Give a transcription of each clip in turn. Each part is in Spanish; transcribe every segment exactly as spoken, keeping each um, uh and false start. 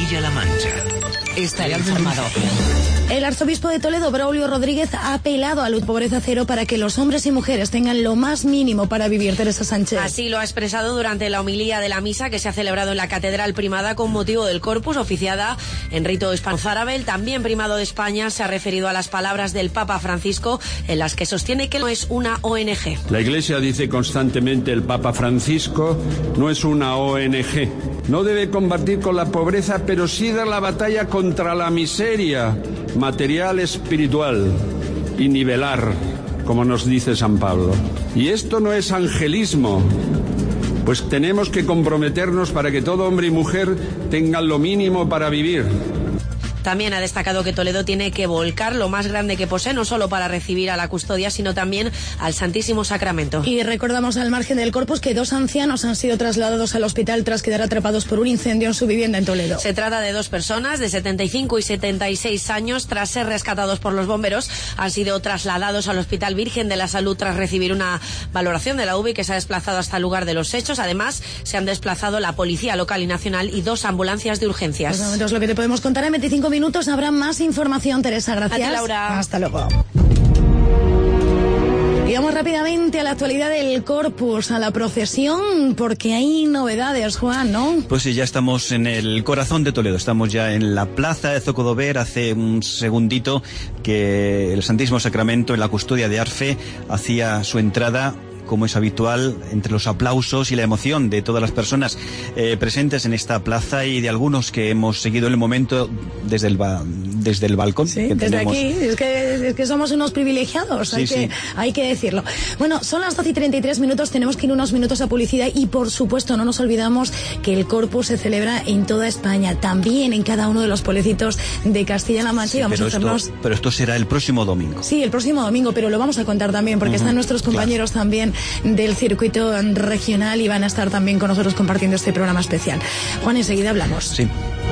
Castilla-La Mancha. Está informado. El arzobispo de Toledo, Braulio Rodríguez, ha apelado a la pobreza cero para que los hombres y mujeres tengan lo más mínimo para vivir. Teresa Sánchez. Así lo ha expresado durante la homilía de la misa que se ha celebrado en la Catedral Primada con motivo del Corpus, oficiada en rito hispano-zárabe. El también primado de España se ha referido a las palabras del Papa Francisco en las que sostiene que no es una O N G. La Iglesia dice constantemente el Papa Francisco no es una O N G. No debe combatir con la pobreza, pero sí dar la batalla contra la miseria material, espiritual y nivelar, como nos dice San Pablo. Y esto no es angelismo, pues tenemos que comprometernos para que todo hombre y mujer tengan lo mínimo para vivir. También ha destacado que Toledo tiene que volcar lo más grande que posee, no solo para recibir a la custodia, sino también al Santísimo Sacramento. Y recordamos al margen del Corpus que dos ancianos han sido trasladados al hospital tras quedar atrapados por un incendio en su vivienda en Toledo. Se trata de dos personas de setenta y cinco y setenta y seis años. Tras ser rescatados por los bomberos, han sido trasladados al Hospital Virgen de la Salud tras recibir una valoración de la U B I, que se ha desplazado hasta el lugar de los hechos. Además, se han desplazado la Policía Local y Nacional y dos ambulancias de urgencias. Pues de momento es lo que te podemos contar en veinticinco minutos. Habrá más información, Teresa. Gracias. A ti, Laura. Hasta luego. Y vamos rápidamente a la actualidad del Corpus, a la procesión, porque hay novedades, Juan, ¿no? Pues sí, ya estamos en el corazón de Toledo, estamos ya en la plaza de Zocodover. Hace un segundito que el Santísimo Sacramento en la custodia de Arfe hacía su entrada, como es habitual, entre los aplausos y la emoción de todas las personas eh, presentes en esta plaza y de algunos que hemos seguido el momento desde el ba desde el balcón. Sí, que desde tenemos. aquí, es que, es que somos unos privilegiados, sí, hay, que, sí. hay que decirlo. Bueno, son las doce y treinta y tres minutos, tenemos que ir unos minutos a publicidad y, por supuesto, no nos olvidamos que el Corpus se celebra en toda España, también en cada uno de los pueblecitos de Castilla-La Mancha, sí, y vamos pero a hacernos... Esto, pero esto será el próximo domingo. Sí, el próximo domingo, pero lo vamos a contar también, porque uh-huh. están nuestros compañeros claro. también del circuito regional y van a estar también con nosotros compartiendo este programa especial. Juan, enseguida hablamos. Sí.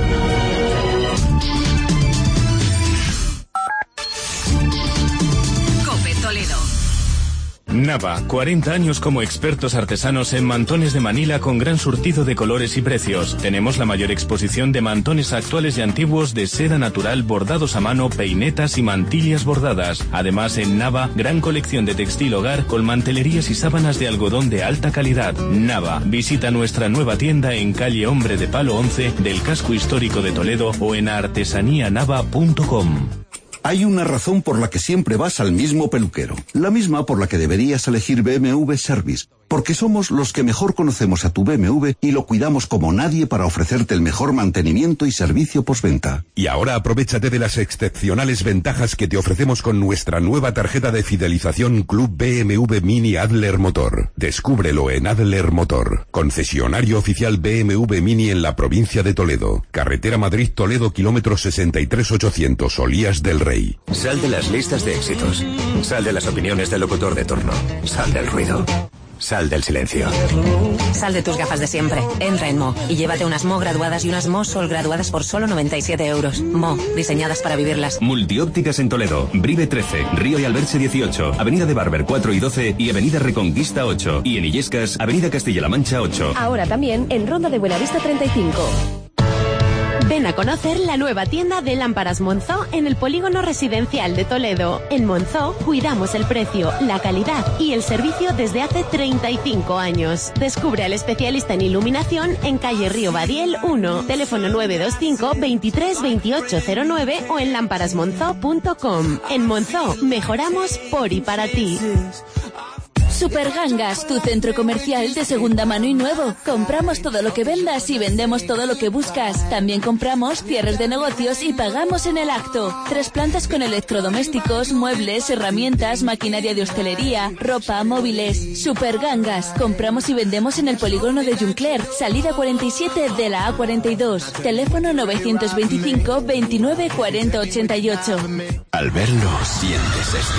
Nava, cuarenta años como expertos artesanos en mantones de Manila con gran surtido de colores y precios. Tenemos la mayor exposición de mantones actuales y antiguos de seda natural, bordados a mano, peinetas y mantillas bordadas. Además, en Nava, gran colección de textil hogar con mantelerías y sábanas de algodón de alta calidad. Nava, visita nuestra nueva tienda en calle Hombre de Palo once del casco histórico de Toledo o en artesanía nava punto com. Hay una razón por la que siempre vas al mismo peluquero, la misma por la que deberías elegir B M W Service, porque somos los que mejor conocemos a tu B M W y lo cuidamos como nadie para ofrecerte el mejor mantenimiento y servicio postventa. Y ahora aprovéchate de las excepcionales ventajas que te ofrecemos con nuestra nueva tarjeta de fidelización Club B M W Mini Adler Motor. Descúbrelo en Adler Motor, concesionario oficial B M W Mini en la provincia de Toledo. Carretera Madrid-Toledo, kilómetro sesenta y tres ochocientos, Olías del Rey. Sal de las listas de éxitos. Sal de las opiniones del locutor de turno. Sal del ruido. Sal del silencio. Sal de tus gafas de siempre. Entra en Mo y llévate unas Mo graduadas y unas Mo Sol graduadas por solo noventa y siete euros. Mo, diseñadas para vivirlas. Multiópticas en Toledo. Brive trece, Río y Alberche dieciocho, Avenida de Barber cuatro y doce y Avenida Reconquista ocho. Y en Illescas, Avenida Castilla-La Mancha ocho. Ahora también en Ronda de Buenavista treinta y cinco. Ven a conocer la nueva tienda de lámparas Monzó en el polígono residencial de Toledo. En Monzó cuidamos el precio, la calidad y el servicio desde hace treinta y cinco años. Descubre al especialista en iluminación en calle Río Badiel uno, teléfono nueve dos cinco, veintitrés veintiocho cero nueve o en lámparas monzó punto com. En Monzó mejoramos por y para ti. Supergangas, tu centro comercial de segunda mano y nuevo. Compramos todo lo que vendas y vendemos todo lo que buscas. También compramos cierres de negocios y pagamos en el acto. Tres plantas con electrodomésticos, muebles, herramientas, maquinaria de hostelería, ropa, móviles. Supergangas, compramos y vendemos en el polígono de Juncler, salida cuarenta y siete de la A cuarenta y dos. Teléfono novecientos veinticinco, veintinueve, cuarenta, ochenta y ocho. Al verlo, sientes esto.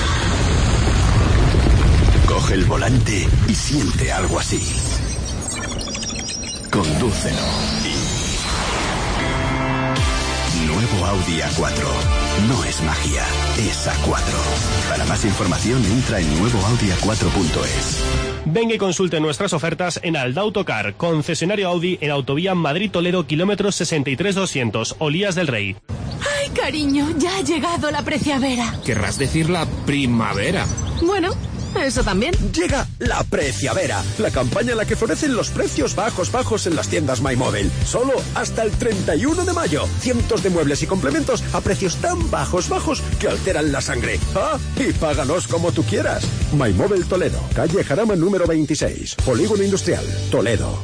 Coge el volante y siente algo así. Condúcelo. Nuevo Audi A cuatro. No es magia, es A cuatro. Para más información entra en nuevo audi a cuatro punto es. Venga y consulte nuestras ofertas en Aldautocar, concesionario Audi en Autovía Madrid-Toledo, kilómetros sesenta y tres doscientos, Olías del Rey. Ay, cariño, ya ha llegado la preciavera. Querrás decir la primavera. Bueno, eso también. Llega la Preciavera, la campaña en la que florecen los precios bajos, bajos en las tiendas MyMobile. Solo hasta el treinta y uno de mayo. Cientos de muebles y complementos a precios tan bajos, bajos, que alteran la sangre. Ah, y págalos como tú quieras. MyMobile Toledo, calle Jarama número veintiséis, Polígono Industrial, Toledo.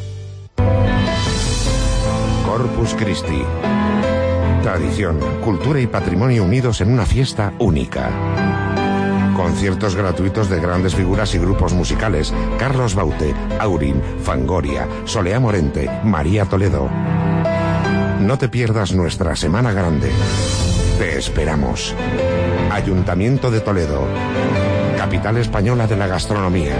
Corpus Christi. Tradición, cultura y patrimonio unidos en una fiesta única. Conciertos gratuitos de grandes figuras y grupos musicales. Carlos Baute, Aurin, Fangoria, Soleá Morente, María Toledo. No te pierdas nuestra Semana Grande. Te esperamos. Ayuntamiento de Toledo. Capital española de la gastronomía.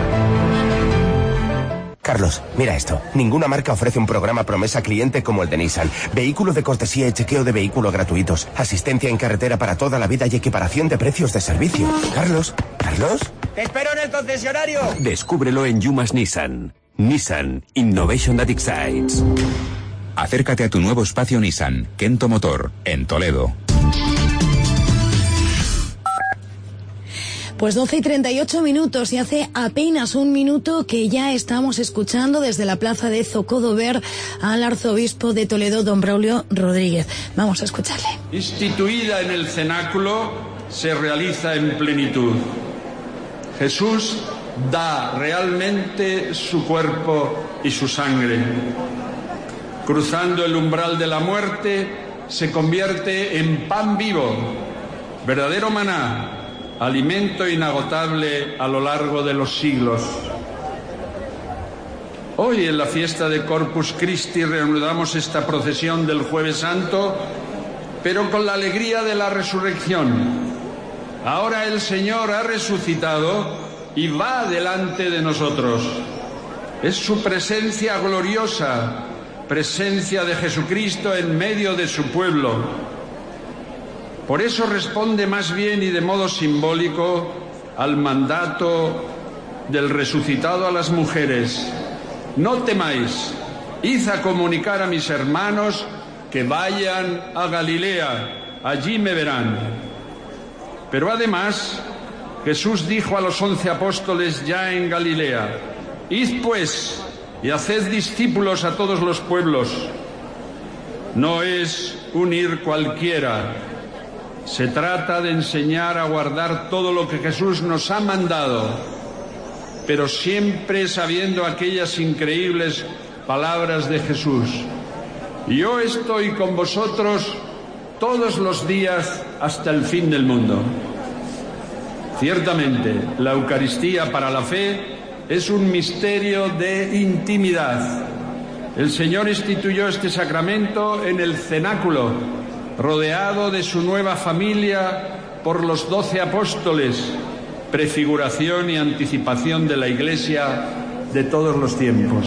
Carlos, mira esto. Ninguna marca ofrece un programa promesa cliente como el de Nissan. Vehículo de cortesía y chequeo de vehículo gratuitos. Asistencia en carretera para toda la vida y equiparación de precios de servicio. Carlos, ¿Carlos? ¡Te espero en el concesionario! Descúbrelo en Yumas Nissan. Nissan Innovation That Excites. Acércate a tu nuevo espacio Nissan, Kento Motor, en Toledo. Pues doce y treinta y ocho minutos y hace apenas un minuto que ya estamos escuchando desde la plaza de Zocodover al arzobispo de Toledo, don Braulio Rodríguez. Vamos a escucharle. Instituida en el cenáculo, se realiza en plenitud. Jesús da realmente su cuerpo y su sangre. Cruzando el umbral de la muerte, se convierte en pan vivo, verdadero maná, alimento inagotable a lo largo de los siglos. Hoy, en la fiesta de Corpus Christi, reanudamos esta procesión del Jueves Santo, pero con la alegría de la resurrección. Ahora el Señor ha resucitado y va delante de nosotros. Es su presencia gloriosa, presencia de Jesucristo en medio de su pueblo. Por eso responde más bien y de modo simbólico al mandato del resucitado a las mujeres. No temáis, id a comunicar a mis hermanos que vayan a Galilea, allí me verán. Pero además, Jesús dijo a los once apóstoles ya en Galilea: id pues y haced discípulos a todos los pueblos. No es un ir cualquiera. Se trata de enseñar a guardar todo lo que Jesús nos ha mandado, pero siempre sabiendo aquellas increíbles palabras de Jesús: yo estoy con vosotros todos los días hasta el fin del mundo. Ciertamente, la Eucaristía para la fe es un misterio de intimidad. El Señor instituyó este sacramento en el cenáculo, rodeado de su nueva familia por los doce apóstoles, prefiguración y anticipación de la Iglesia de todos los tiempos.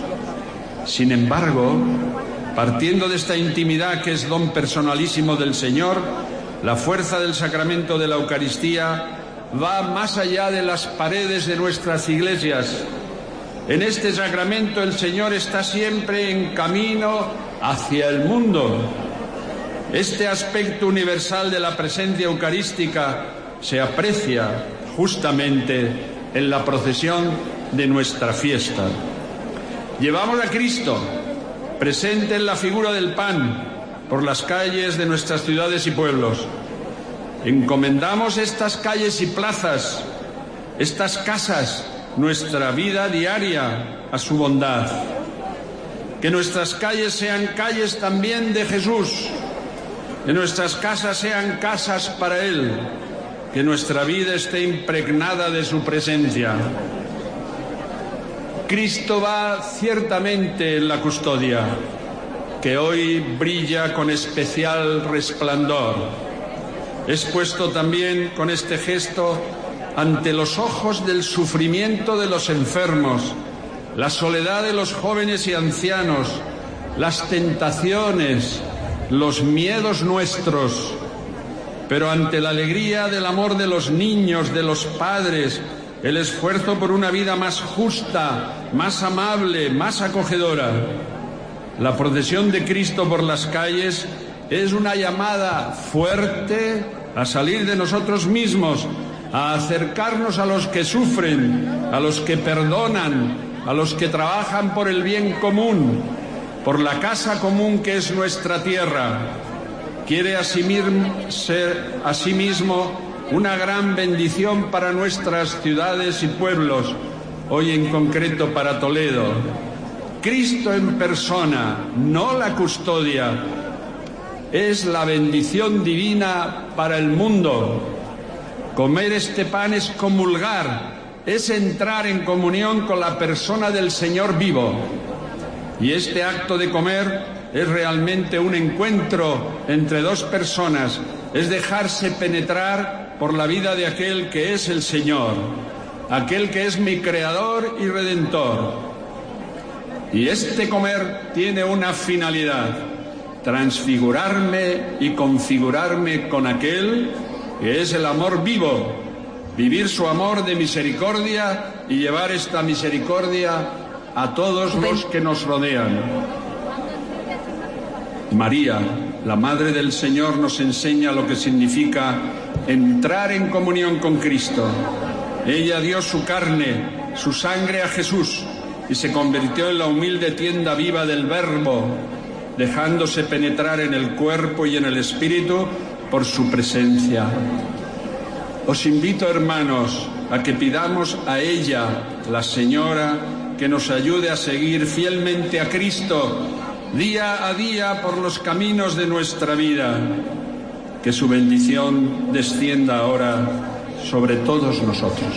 Sin embargo, partiendo de esta intimidad que es don personalísimo del Señor, la fuerza del sacramento de la Eucaristía va más allá de las paredes de nuestras iglesias. En este sacramento el Señor está siempre en camino hacia el mundo. Este aspecto universal de la presencia eucarística se aprecia justamente en la procesión de nuestra fiesta. Llevamos a Cristo, presente en la figura del pan, por las calles de nuestras ciudades y pueblos. Encomendamos estas calles y plazas, estas casas, nuestra vida diaria a su bondad. Que nuestras calles sean calles también de Jesús. Que nuestras casas sean casas para Él, que nuestra vida esté impregnada de su presencia. Cristo va ciertamente en la custodia, que hoy brilla con especial resplandor. Es puesto también con este gesto ante los ojos del sufrimiento de los enfermos, la soledad de los jóvenes y ancianos, las tentaciones, los miedos nuestros, pero ante la alegría del amor de los niños, de los padres, el esfuerzo por una vida más justa, más amable, más acogedora. La procesión de Cristo por las calles es una llamada fuerte a salir de nosotros mismos, a acercarnos a los que sufren, a los que perdonan, a los que trabajan por el bien común, por la casa común que es nuestra tierra. Quiere ser asimismo una gran bendición para nuestras ciudades y pueblos, hoy en concreto para Toledo. Cristo en persona, no la custodia, es la bendición divina para el mundo. Comer este pan es comulgar, es entrar en comunión con la persona del Señor vivo. Y este acto de comer es realmente un encuentro entre dos personas, es dejarse penetrar por la vida de aquel que es el Señor, aquel que es mi Creador y Redentor. Y este comer tiene una finalidad: transfigurarme y configurarme con aquel que es el amor vivo, vivir su amor de misericordia y llevar esta misericordia a todos los que nos rodean. María, la Madre del Señor, nos enseña lo que significa entrar en comunión con Cristo. Ella dio su carne, su sangre a Jesús y se convirtió en la humilde tienda viva del Verbo, dejándose penetrar en el cuerpo y en el espíritu por su presencia. Os invito, hermanos, a que pidamos a ella, la Señora, que nos ayude a seguir fielmente a Cristo día a día por los caminos de nuestra vida. Que su bendición descienda ahora sobre todos nosotros.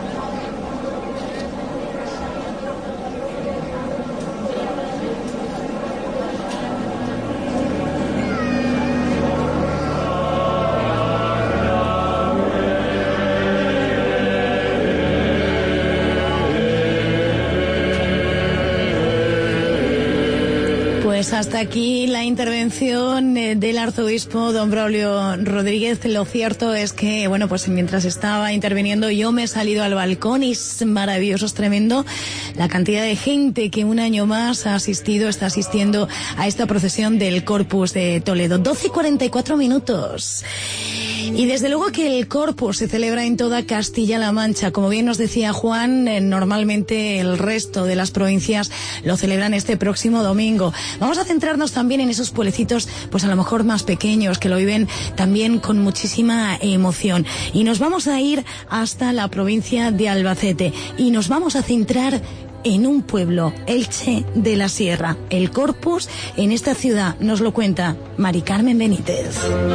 Hasta aquí la intervención del arzobispo don Braulio Rodríguez. Lo cierto es que, bueno, pues mientras estaba interviniendo yo me he salido al balcón y es maravilloso, es tremendo la cantidad de gente que un año más ha asistido, está asistiendo a esta procesión del Corpus de Toledo. doce y cuarenta y cuatro minutos. Y desde luego que el Corpus se celebra en toda Castilla-La Mancha. Como bien nos decía Juan, eh, normalmente el resto de las provincias lo celebran este próximo domingo. Vamos a centrarnos también en esos pueblecitos, pues a lo mejor más pequeños, que lo viven también con muchísima emoción. Y nos vamos a ir hasta la provincia de Albacete y nos vamos a centrar en un pueblo, Elche de la Sierra. El Corpus en esta ciudad nos lo cuenta Mari Carmen Benítez.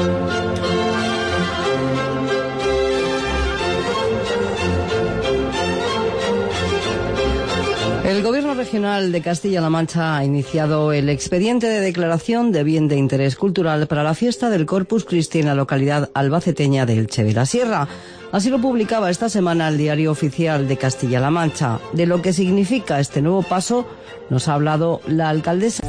El Gobierno Regional de Castilla-La Mancha ha iniciado el expediente de declaración de bien de interés cultural para la fiesta del Corpus Christi en la localidad albaceteña de Elche de la Sierra. Así lo publicaba esta semana el Diario Oficial de Castilla-La Mancha. De lo que significa este nuevo paso nos ha hablado la alcaldesa.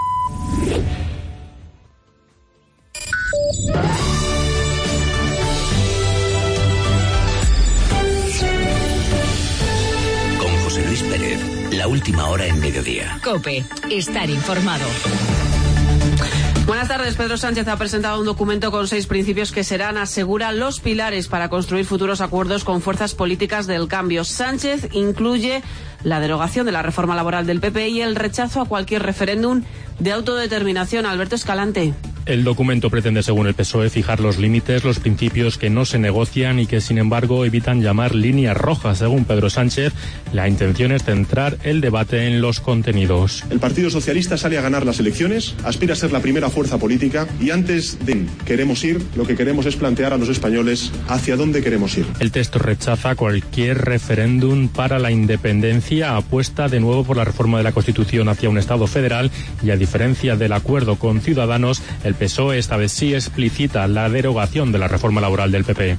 La última hora en mediodía. COPE, estar informado. Buenas tardes. Pedro Sánchez ha presentado un documento con seis principios que serán, asegura, los pilares para construir futuros acuerdos con fuerzas políticas del cambio. Sánchez incluye la derogación de la reforma laboral del P P y el rechazo a cualquier referéndum de autodeterminación. Alberto Escalante. El documento pretende, según el P S O E, fijar los límites, los principios que no se negocian y que, sin embargo, evitan llamar líneas rojas. Según Pedro Sánchez, la intención es centrar el debate en los contenidos. El Partido Socialista sale a ganar las elecciones, aspira a ser la primera fuerza política y antes de queremos ir, lo que queremos es plantear a los españoles hacia dónde queremos ir. El texto rechaza cualquier referéndum para la independencia, apuesta de nuevo por la reforma de la Constitución hacia un Estado federal y, a diferencia del acuerdo con Ciudadanos, el P S O E esta vez sí explicita la derogación de la reforma laboral del P P.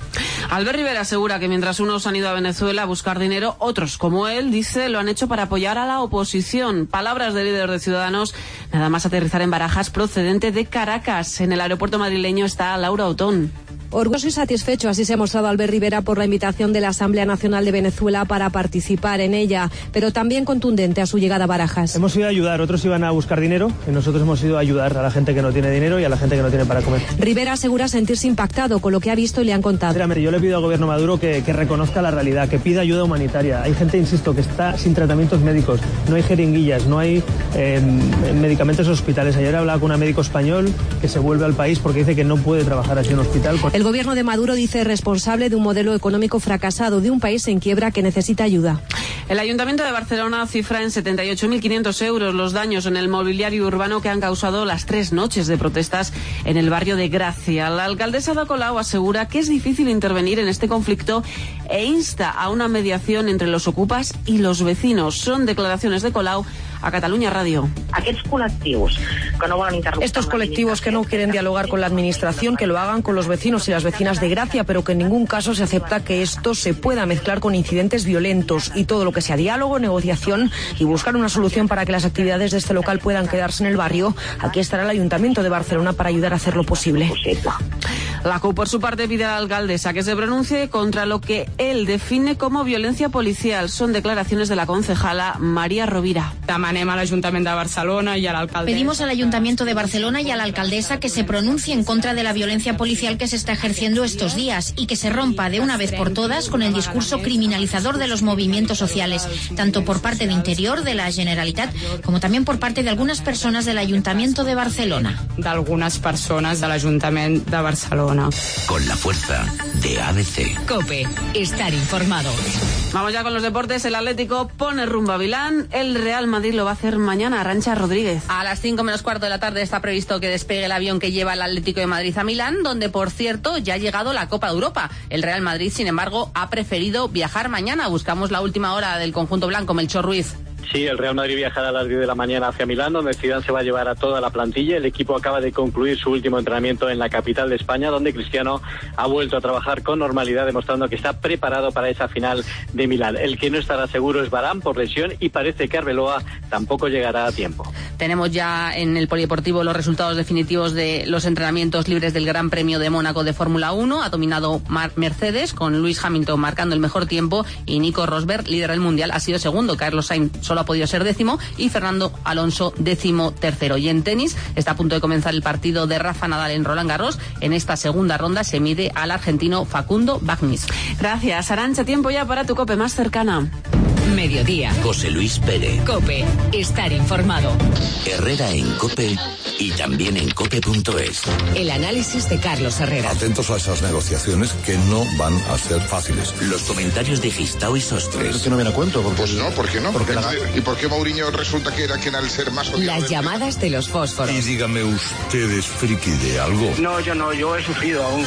Albert Rivera asegura que mientras unos han ido a Venezuela a buscar dinero, otros, como él, dice, lo han hecho para apoyar a la oposición. Palabras del líder de Ciudadanos, nada más aterrizar en Barajas, procedente de Caracas. En el aeropuerto madrileño está Laura Otón. Orgulloso y satisfecho, así se ha mostrado Albert Rivera por la invitación de la Asamblea Nacional de Venezuela para participar en ella, pero también contundente a su llegada a Barajas. Hemos ido a ayudar, otros iban a buscar dinero y nosotros hemos ido a ayudar a la gente que no tiene dinero y a la gente que no tiene para comer. Rivera asegura sentirse impactado con lo que ha visto y le han contado. Mira, yo le pido al gobierno Maduro que, que reconozca la realidad, que pida ayuda humanitaria. Hay gente, insisto, que está sin tratamientos médicos, no hay jeringuillas, no hay eh, medicamentos en hospitales. Ayer hablaba con un médico español que se vuelve al país porque dice que no puede trabajar así en un hospital. El gobierno de Maduro dice responsable de un modelo económico fracasado, de un país en quiebra que necesita ayuda. El Ayuntamiento de Barcelona cifra en setenta y ocho mil quinientos euros los daños en el mobiliario urbano que han causado las tres noches de protestas en el barrio de Gracia. La alcaldesa Ada Colau asegura que es difícil intervenir en este conflicto e insta a una mediación entre los ocupas y los vecinos. Son declaraciones de Colau a Catalunya Radio. Estos colectivos que no quieren dialogar con la administración, que lo hagan con los vecinos y las vecinas de Gracia, pero que en ningún caso se acepta que esto se pueda mezclar con incidentes violentos, y todo lo que sea diálogo, negociación y buscar una solución para que las actividades de este local puedan quedarse en el barrio. Aquí estará el Ayuntamiento de Barcelona para ayudar a hacer lo posible. La C U, por su parte, pide a la alcaldesa que se pronuncie contra lo que él define como violencia policial. Son declaraciones de la concejala María Rovira. Demanem a l'Ajuntament de Barcelona y a l'alcaldesa. Pedimos al Ayuntamiento de Barcelona y a la alcaldesa que se pronuncie en contra de la violencia policial que se está ejerciendo estos días y que se rompa de una vez por todas con el discurso criminalizador de los movimientos sociales, tanto por parte de Interior, de la Generalitat, como también por parte de algunas personas del Ayuntamiento de Barcelona. De algunas personas del Ayuntamiento de Barcelona. Con la fuerza de A B C. COPE. Estar informado. Vamos ya con los deportes. El Atlético pone rumbo a Milán. El Real Madrid lo va a hacer mañana. Arantxa Rodríguez. A las cinco menos cuarto de la tarde está previsto que despegue el avión que lleva el Atlético de Madrid a Milán, donde, por cierto, ya ha llegado la Copa de Europa. El Real Madrid, sin embargo, ha preferido viajar mañana. Buscamos la última hora del conjunto blanco. Melchor Ruiz. Sí, el Real Madrid viajará a las diez de la mañana hacia Milán, donde Zidane se va a llevar a toda la plantilla. El equipo acaba de concluir su último entrenamiento en la capital de España, donde Cristiano ha vuelto a trabajar con normalidad, demostrando que está preparado para esa final de Milán. El que no estará seguro es Varane por lesión y parece que Arbeloa tampoco llegará a tiempo. Tenemos ya en el Polideportivo los resultados definitivos de los entrenamientos libres del Gran Premio de Mónaco de Fórmula uno. Ha dominado Mar- Mercedes, con Lewis Hamilton marcando el mejor tiempo, y Nico Rosberg, líder del Mundial, ha sido segundo. Carlos Sainz solo ha podido ser décimo y Fernando Alonso décimo tercero. Y en tenis está a punto de comenzar el partido de Rafa Nadal en Roland Garros. En esta segunda ronda se mide al argentino Facundo Bagnis. Gracias, Arantxa. Tiempo ya para tu COPE más cercana. Mediodía. José Luis Pérez. COPE. Estar informado. Herrera en COPE y también en cope punto es. El análisis de Carlos Herrera. Atentos a esas negociaciones que no van a ser fáciles. Los comentarios de Gistao y Sostres. Es que no viene a cuento. Porque... Pues no, ¿por qué no? Porque la... la... ¿Y por qué Mourinho resulta que era quien al ser más odiado? Las llamadas de los fósforos. Y dígame, ¿usted es friki de algo? No, yo no, yo he sufrido aún.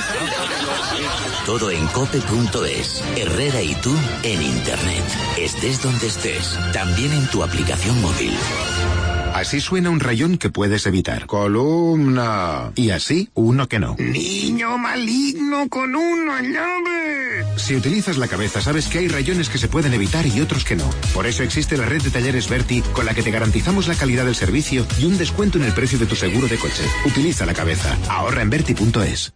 Todo en cope punto es. Herrera y tú en Internet. Estés donde estés. También en tu aplicación móvil. Así suena un rayón que puedes evitar. Columna. Y así, uno que no. Niño maligno con una llave. Si utilizas la cabeza, sabes que hay rayones que se pueden evitar y otros que no. Por eso existe la red de talleres Berti, con la que te garantizamos la calidad del servicio y un descuento en el precio de tu seguro de coche. Utiliza la cabeza. Ahorra en berti punto es.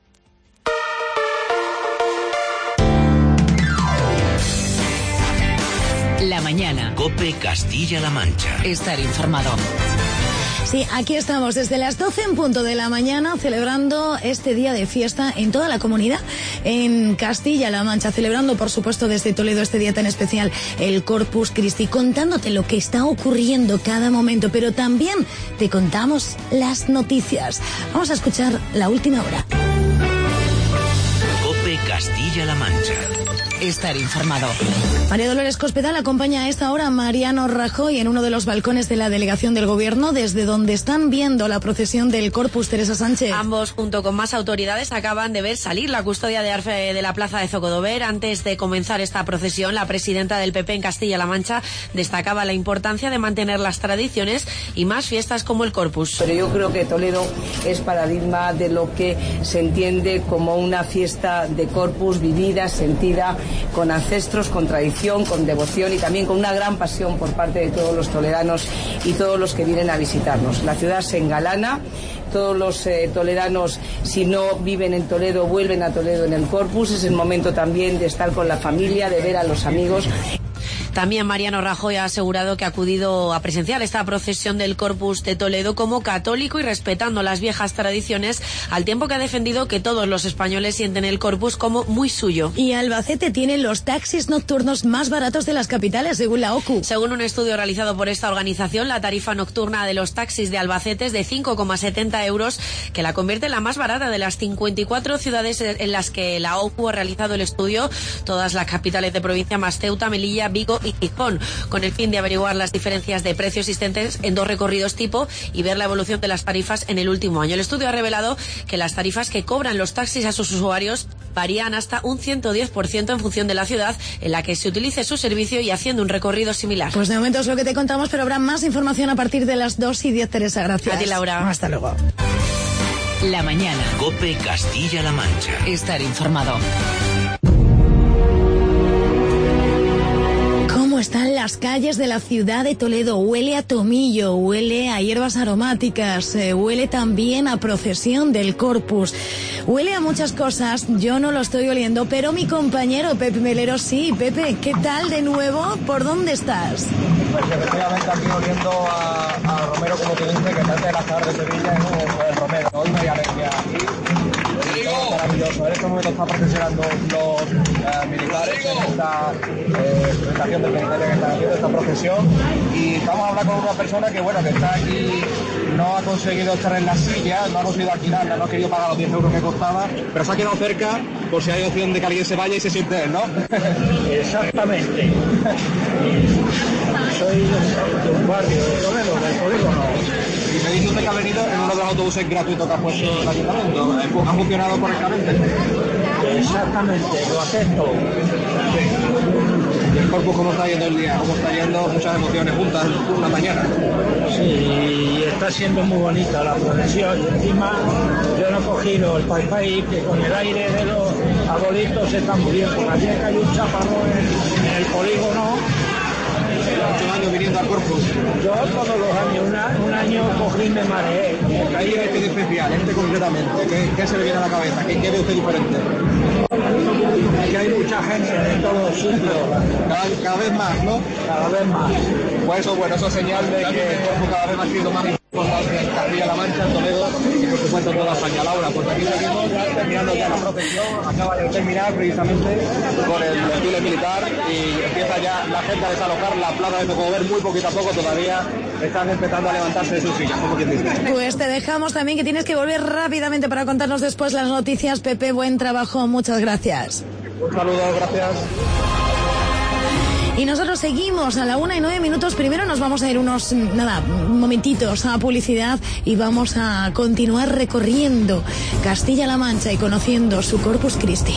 La mañana. COPE Castilla-La Mancha. Estar informado. Sí, aquí estamos desde las doce en punto de la mañana celebrando este día de fiesta en toda la comunidad, en Castilla-La Mancha, celebrando por supuesto desde Toledo este día tan especial, el Corpus Christi, contándote lo que está ocurriendo cada momento, pero también te contamos las noticias. Vamos a escuchar la última hora. COPE Castilla-La Mancha. Estar informado. María Dolores Cospedal acompaña a esta hora a Mariano Rajoy en uno de los balcones de la delegación del Gobierno, desde donde están viendo la procesión del Corpus. Teresa Sánchez. Ambos, junto con más autoridades, acaban de ver salir la custodia de Arfe de la plaza de Zocodover. Antes de comenzar esta procesión, la presidenta del P P en Castilla-La Mancha destacaba la importancia de mantener las tradiciones y más fiestas como el Corpus. Pero yo creo que Toledo es paradigma de lo que se entiende como una fiesta de Corpus vivida, sentida, con ancestros, con tradición, con devoción y también con una gran pasión por parte de todos los toledanos y todos los que vienen a visitarnos. La ciudad se engalana. Todos los eh, toledanos, si no viven en Toledo, vuelven a Toledo en el Corpus. Es el momento también de estar con la familia, de ver a los amigos. También Mariano Rajoy ha asegurado que ha acudido a presenciar esta procesión del Corpus de Toledo como católico y respetando las viejas tradiciones, al tiempo que ha defendido que todos los españoles sienten el Corpus como muy suyo. Y Albacete tiene los taxis nocturnos más baratos de las capitales, según la O C U. Según un estudio realizado por esta organización, la tarifa nocturna de los taxis de Albacete es de cinco coma setenta euros, que la convierte en la más barata de las cincuenta y cuatro ciudades en las que la O C U ha realizado el estudio, todas las capitales de provincia más Ceuta, Melilla, Vigo y Gijón, con el fin de averiguar las diferencias de precio existentes en dos recorridos tipo y ver la evolución de las tarifas en el último año. El estudio ha revelado que las tarifas que cobran los taxis a sus usuarios varían hasta un ciento diez por ciento en función de la ciudad en la que se utilice su servicio y haciendo un recorrido similar. Pues de momento es lo que te contamos, pero habrá más información a partir de las dos y diez, Teresa. Gracias. A ti, Laura. Hasta luego. La mañana. COPE Castilla-La Mancha. Estar informado. Están las calles de la ciudad de Toledo. Huele a tomillo, huele a hierbas aromáticas, eh, huele también a procesión del Corpus. Huele a muchas cosas, yo no lo estoy oliendo, pero mi compañero Pepe Melero sí. Pepe, ¿qué tal de nuevo? ¿Por dónde estás? Pues efectivamente aquí oliendo a, a Romero, como te dice, que trate de la ciudad de Sevilla, ¿no? Pues Romero, hoy no hay alergia aquí. Es maravilloso. En este momento está procesionando los eh, militares en esta eh, presentación del penitenciario que están haciendo esta procesión, y vamos a hablar con una persona que bueno que está aquí, no ha conseguido estar en la silla, no ha conseguido alquilarla, no ha querido pagar los diez euros que costaba, pero se ha quedado cerca por si hay opción de que alguien se vaya y se siente él, ¿no? Exactamente. Soy de un barrio de Toledo, del polígono. Y me dice usted que ha venido en uno de los autobuses gratuitos que ha puesto el ayuntamiento. ¿Ha funcionado correctamente? Exactamente, lo acepto. ¿Y el Corpus cómo está yendo el día? ¿Cómo está yendo? Muchas emociones juntas una mañana. Sí, está siendo muy bonita la procesión. Y encima yo no he cogido el paipai, que con el aire de los arbolitos está muy bien. Porque aquí hay un chaparrón en, en el polígono. ¿Muchos años viniendo al Corpus? Yo todos los años, una, un año cogí y me mareé. ¿Qué hay este especial, este concretamente? ¿Qué, ¿Qué se le viene a la cabeza? ¿Qué, qué ve usted diferente? Que hay mucha gente en todos los sitios. Cada, cada vez más, ¿no? Cada vez más. Pues eso, bueno, eso es señal de que el Corpus cada vez ha sido más importante en Castilla-La Mancha, en Toledo y por supuesto en toda España. Laura, pues aquí seguimos ya terminando ya la procesión, acaba de terminar precisamente con el desfile militar y empieza ya la gente a desalojar la plaza de Zocodover muy poquito a poco, todavía están empezando a levantarse de sus sillas, como quien dice. Pues te dejamos también, que tienes que volver rápidamente para contarnos después las noticias. Pepe, buen trabajo, muchas gracias. Un saludo, gracias. Y nosotros seguimos a la una y nueve minutos. Primero nos vamos a ir unos, nada, momentitos a publicidad y vamos a continuar recorriendo Castilla-La Mancha y conociendo su Corpus Christi.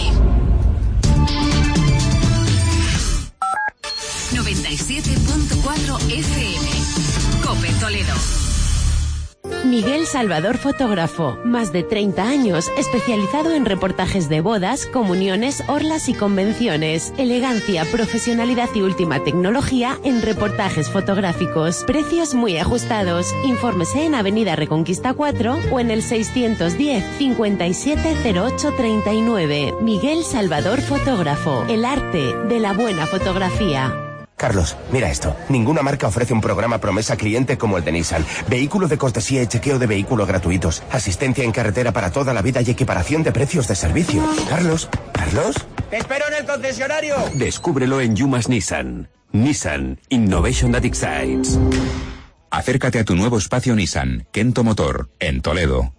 noventa y siete punto cuatro F M. COPE Toledo. Miguel Salvador, fotógrafo, más de treinta años, especializado en reportajes de bodas, comuniones, orlas y convenciones. Elegancia, profesionalidad y última tecnología en reportajes fotográficos. Precios muy ajustados. Infórmese en Avenida Reconquista cuatro o en el seiscientos diez, cincuenta y siete cero ocho treinta y nueve. Miguel Salvador, fotógrafo. El arte de la buena fotografía. Carlos, mira esto. Ninguna marca ofrece un programa promesa cliente como el de Nissan. Vehículo de cortesía y chequeo de vehículos gratuitos. Asistencia en carretera para toda la vida y equiparación de precios de servicio. Carlos, ¿Carlos? ¡Te espero en el concesionario! Descúbrelo en Yumas Nissan. Nissan. Innovation that excites. Acércate a tu nuevo espacio Nissan, Kento Motor, en Toledo.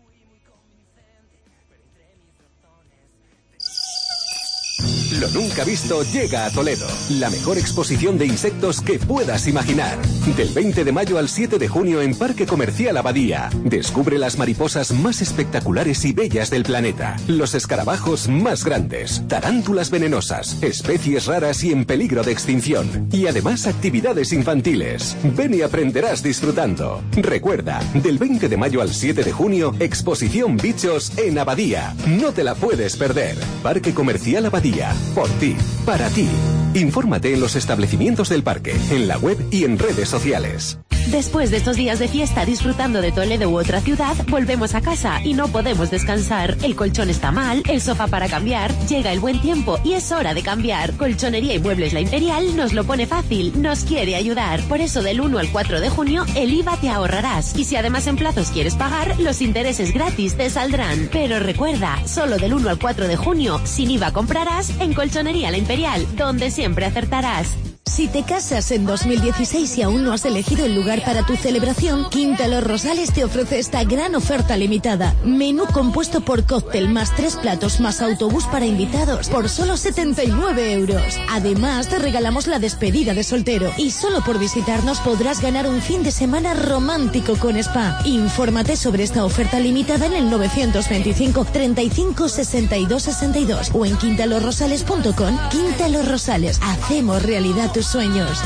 Lo nunca visto llega a Toledo. La mejor exposición de insectos que puedas imaginar. Del veinte de mayo al siete de junio en Parque Comercial Abadía. Descubre las mariposas más espectaculares y bellas del planeta. Los escarabajos más grandes. Tarántulas venenosas. Especies raras y en peligro de extinción. Y además actividades infantiles. Ven y aprenderás disfrutando. Recuerda, del veinte de mayo al siete de junio, exposición Bichos en Abadía. No te la puedes perder. Parque Comercial Abadía. Por ti, para ti. Infórmate en los establecimientos del parque, en la web y en redes sociales. Después de estos días de fiesta disfrutando de Toledo u otra ciudad, volvemos a casa y no podemos descansar. El colchón está mal, el sofá para cambiar, llega el buen tiempo y es hora de cambiar. Colchonería y Muebles La Imperial nos lo pone fácil, nos quiere ayudar. Por eso del uno al cuatro de junio el I V A te ahorrarás. Y si además en plazos quieres pagar, los intereses gratis te saldrán. Pero recuerda, solo del uno al cuatro de junio, sin I V A comprarás en Colchonería La Imperial, donde siempre acertarás. Si te casas en dos mil dieciséis y aún no has elegido el lugar para tu celebración, Quinta Los Rosales te ofrece esta gran oferta limitada. Menú compuesto por cóctel más tres platos más autobús para invitados por solo setenta y nueve euros. Además te regalamos la despedida de soltero y solo por visitarnos podrás ganar un fin de semana romántico con spa. Infórmate sobre esta oferta limitada en el novecientos veinticinco treinta y cinco sesenta y dos sesenta y dos o en quinta los rosales punto com. Quinta Los Rosales, hacemos realidad tus sueños.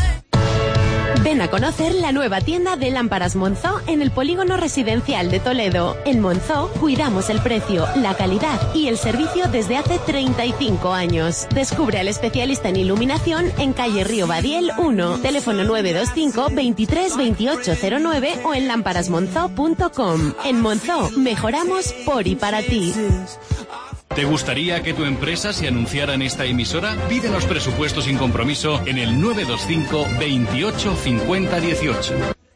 Ven a conocer la nueva tienda de Lámparas Monzó en el polígono residencial de Toledo. En Monzó cuidamos el precio, la calidad y el servicio desde hace treinta y cinco años. Descubre al especialista en iluminación en calle Río Badiel uno, teléfono nueve dos cinco veintitrés veintiocho cero nueve o en lámparas monzó punto com. En Monzó mejoramos por y para ti. ¿Te gustaría que tu empresa se anunciara en esta emisora? Pídenos presupuesto sin compromiso en el nueve dos cinco veintiocho cincuenta dieciocho.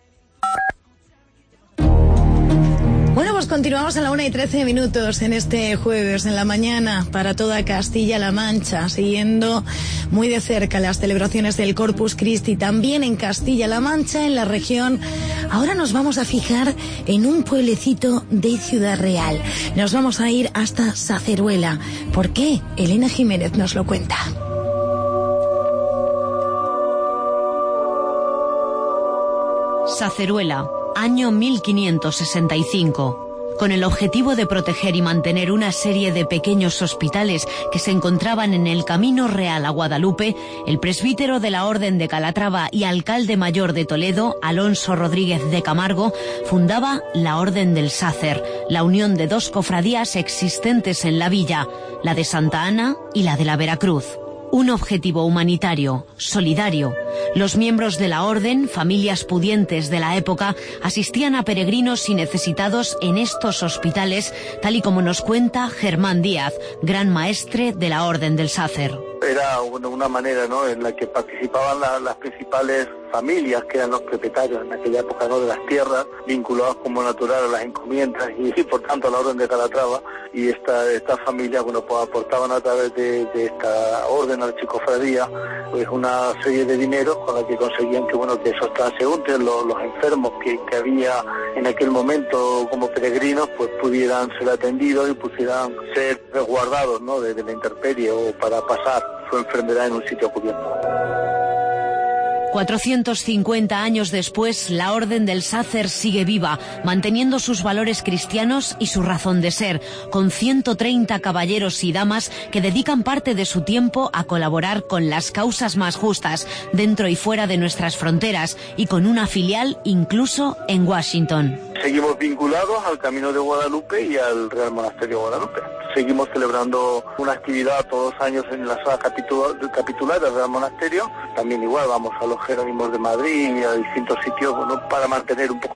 Bueno, pues continuamos a la una y trece minutos en este jueves en la mañana para toda Castilla-La Mancha, siguiendo muy de cerca las celebraciones del Corpus Christi, también en Castilla-La Mancha, en la región. Ahora nos vamos a fijar en un pueblecito de Ciudad Real. Nos vamos a ir hasta Saceruela. ¿Por qué? Elena Jiménez nos lo cuenta. Saceruela, año mil quinientos sesenta y cinco. Con el objetivo de proteger y mantener una serie de pequeños hospitales que se encontraban en el Camino Real a Guadalupe, el presbítero de la Orden de Calatrava y alcalde mayor de Toledo, Alonso Rodríguez de Camargo, fundaba la Orden del Sácer, la unión de dos cofradías existentes en la villa, la de Santa Ana y la de la Veracruz. Un objetivo humanitario, solidario. Los miembros de la orden, familias pudientes de la época, asistían a peregrinos y necesitados en estos hospitales, tal y como nos cuenta Germán Díaz, gran maestre de la Orden del Sácer. Era una manera, ¿no?, en la que participaban la, las principales familias que eran los propietarios en aquella época, ¿no?, de las tierras, vinculados como natural a las encomiendas y, y por tanto a la Orden de Calatrava, y esta, estas familias, bueno, pues aportaban a través de, de esta orden archicofradía pues una serie de dinero con la que conseguían que, bueno, que esos transeúntes, los, los enfermos que, que había en aquel momento como peregrinos, pues pudieran ser atendidos y pudieran ser resguardados, ¿no?, de, de la intemperie o para pasar su enfermedad en un sitio cubierto. cuatrocientos cincuenta años después, la Orden del Sácer sigue viva, manteniendo sus valores cristianos y su razón de ser, con ciento treinta caballeros y damas que dedican parte de su tiempo a colaborar con las causas más justas, dentro y fuera de nuestras fronteras, y con una filial incluso en Washington. Seguimos vinculados al Camino de Guadalupe y al Real Monasterio de Guadalupe. Seguimos celebrando una actividad todos los años en la sala capitular del Real Monasterio. También igual vamos a los Jerónimos de Madrid y a distintos sitios, bueno, para mantener un poco